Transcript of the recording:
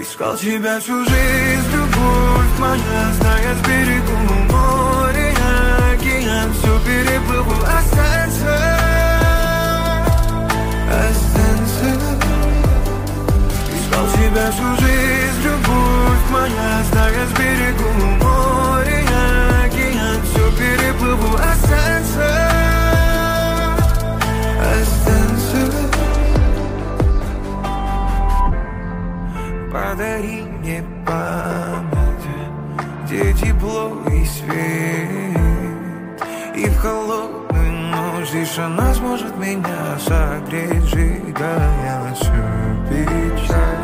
Искал тебя всю жизнь, любовь моя, зная с берегу море, океан, все переплыву, останься, останься. Искал тебя всю жизнь, любовь моя, зная с берегу море, океан, все переплыву, останься, останься. Подари мне память, где тепло и свет, и в холодную ночь лишь она сможет меня согреть, сжигая всю печаль.